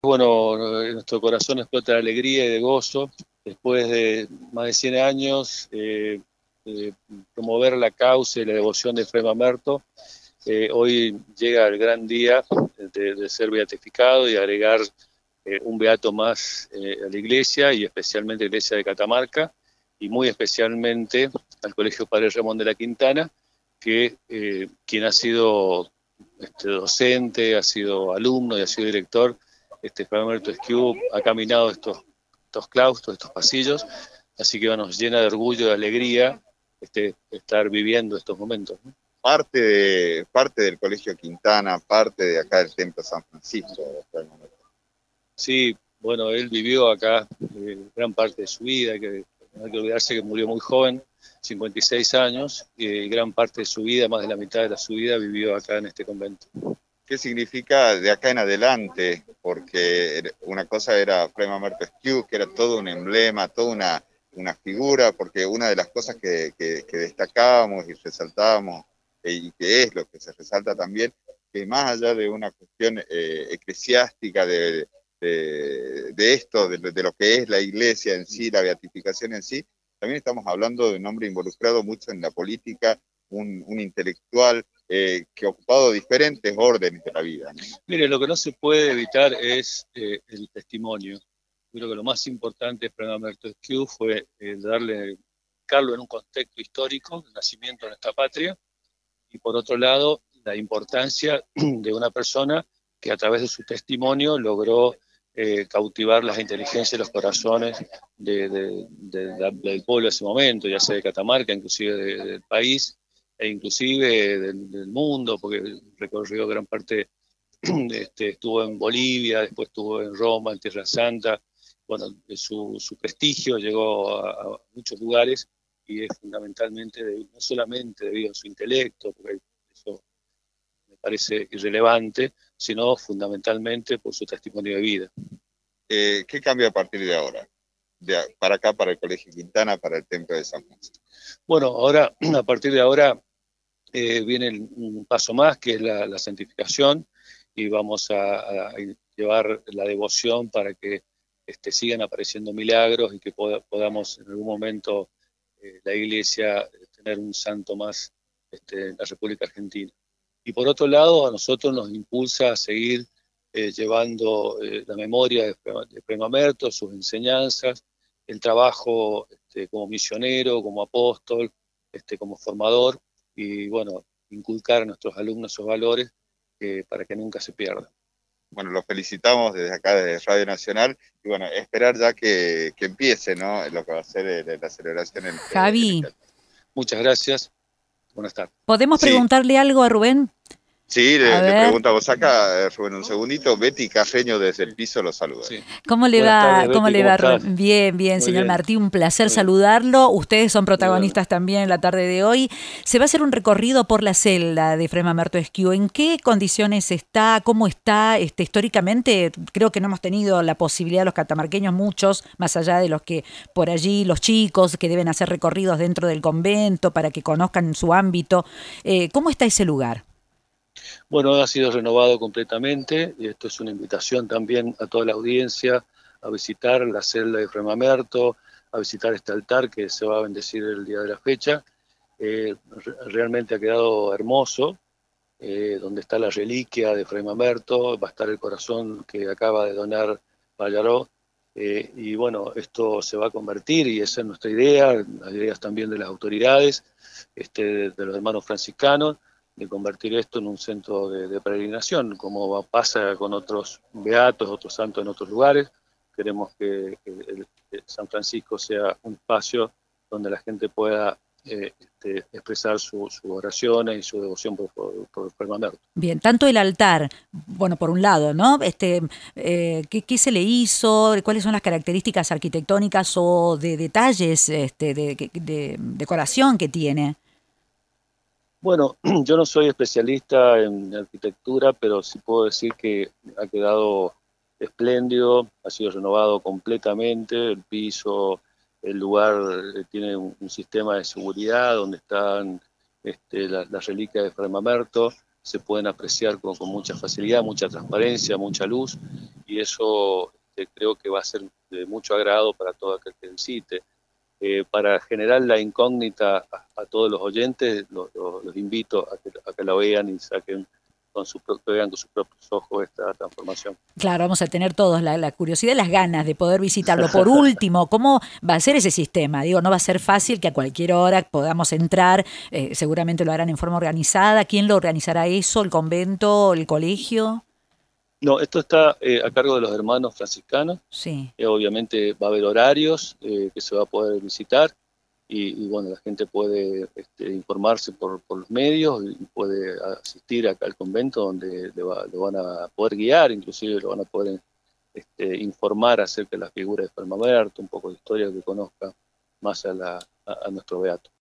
Bueno, nuestro corazón explota de alegría y de gozo después de más de 100 años de promover la causa y la devoción de Efrem Amerto. Hoy llega el gran día de ser beatificado y agregar un beato más a la iglesia, y especialmente a la iglesia de Catamarca, y muy especialmente al Colegio Padre Ramón de la Quintana, que quien ha sido docente, ha sido alumno y ha sido director, Efrem Amerto Esquiú, ha caminado estos claustros, estos pasillos, así que nos llena de orgullo y de alegría estar viviendo estos momentos, ¿no? Parte del Colegio Quintana, parte de acá del Templo San Francisco. Sí, bueno, él vivió acá gran parte de su vida, que no hay que olvidarse que murió muy joven, 56 años, y gran parte de su vida, más de la mitad de su vida, vivió acá en este convento. ¿Qué significa de acá en adelante? Porque una cosa era Efrem Amerto Esquiú, que era todo un emblema, toda una figura, porque una de las cosas que destacábamos y resaltábamos, y que es lo que se resalta también, que más allá de una cuestión eclesiástica de esto, de lo que es la iglesia en sí, la beatificación en sí, también estamos hablando de un hombre involucrado mucho en la política, un intelectual, que ha ocupado diferentes órdenes de la vida, ¿no? Mire, lo que no se puede evitar es el testimonio. Creo que lo más importante para Amerto Esquiú fue ubicarlo en un contexto histórico, el nacimiento de nuestra patria, y por otro lado, la importancia de una persona que a través de su testimonio logró cautivar las inteligencias y los corazones del pueblo de ese momento, ya sea de Catamarca, inclusive del país, e inclusive del mundo, porque recorrió gran parte, estuvo en Bolivia, después estuvo en Roma, en Tierra Santa. Bueno, su prestigio llegó a muchos lugares, y es fundamentalmente, no solamente debido a su intelecto, porque eso me parece irrelevante, sino fundamentalmente por su testimonio de vida. ¿Qué cambia a partir de ahora? Para acá, para el Colegio Quintana, para el Templo de San Francisco. Bueno, ahora, a partir de ahora, viene un paso más, que es la santificación, y vamos a llevar la devoción para que sigan apareciendo milagros y que podamos en algún momento la Iglesia tener un santo más en la República Argentina. Y por otro lado, a nosotros nos impulsa a seguir llevando la memoria de Efrem Amerto, sus enseñanzas, el trabajo como misionero, como apóstol, como formador, y bueno, inculcar a nuestros alumnos esos valores para que nunca se pierdan. Bueno, los felicitamos desde acá, desde Radio Nacional, y bueno, esperar ya que empiece, ¿no?, lo que va a ser la celebración en el Javi, teatro. Muchas gracias. Buenas tardes. ¿podemos Sí, preguntarle algo a Rubén? sí, A le ver, preguntamos acá, Rubén, un segundito. Betty Carreño desde el Sí, piso lo saluda. sí. ¿cómo le Buenas va? tardes, ¿Cómo Betty, le ¿cómo va, estás? Rubén? Bien, bien, Muy señor bien, Martí, un placer muy bien. saludarlo. Ustedes son Igual. protagonistas también en la tarde de hoy. Se va a hacer un recorrido por la celda de Efrem Amerto Esquiú. ¿En qué condiciones está? ¿Cómo está? Históricamente, creo que no hemos tenido la posibilidad, los catamarqueños, muchos, más allá de los que por allí, los chicos que deben hacer recorridos dentro del convento para que conozcan su ámbito. ¿Cómo está ese lugar? Bueno, ha sido renovado completamente, y esto es una invitación también a toda la audiencia a visitar la celda de Efrem Amerto, a visitar este altar que se va a bendecir el día de la fecha. Realmente ha quedado hermoso, donde está la reliquia de Efrem Amerto, va a estar el corazón que acaba de donar Pallaró, y bueno, esto se va a convertir, y esa es nuestra idea, las ideas también de las autoridades, de los hermanos franciscanos, de convertir esto en un centro de peregrinación, como pasa con otros beatos, otros santos en otros lugares. Queremos que San Francisco sea un espacio donde la gente pueda expresar sus oraciones y su devoción por Efrem Amerto. Bien, tanto el altar, bueno, por un lado, ¿no? ¿Qué se le hizo? ¿Cuáles son las características arquitectónicas o de detalles de decoración que tiene? Bueno, yo no soy especialista en arquitectura, pero sí puedo decir que ha quedado espléndido, ha sido renovado completamente, el piso, el lugar tiene un sistema de seguridad donde están las reliquias de Efrem Amerto, se pueden apreciar con mucha facilidad, mucha transparencia, mucha luz, y eso creo que va a ser de mucho agrado para todo aquel que visite. Para generar la incógnita a todos los oyentes, los invito a que la vean y saquen vean con sus propios ojos esta transformación. Claro, vamos a tener todos la curiosidad y las ganas de poder visitarlo. Por último, ¿cómo va a ser ese sistema? Digo, no va a ser fácil que a cualquier hora podamos entrar, seguramente lo harán en forma organizada. ¿Quién lo organizará eso? ¿El convento? ¿El colegio? No, esto está a cargo de los hermanos franciscanos. Sí. Obviamente va a haber horarios que se va a poder visitar y bueno, la gente puede informarse por los medios y puede asistir acá al convento donde lo van a poder guiar, inclusive lo van a poder informar acerca de la figura de Fray Mamerto, un poco de historia que conozca más a nuestro beato.